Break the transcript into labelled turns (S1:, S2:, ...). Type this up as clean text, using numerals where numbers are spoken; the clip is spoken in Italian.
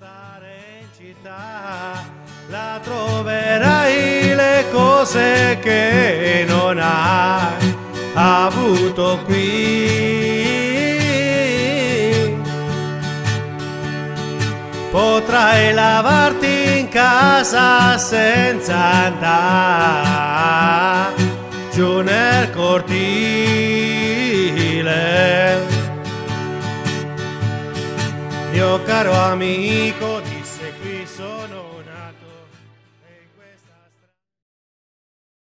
S1: stare in città, la troverai le cose che non hai avuto qui. Potrai lavarti in casa senza andare giù nel cortile. Mio caro amico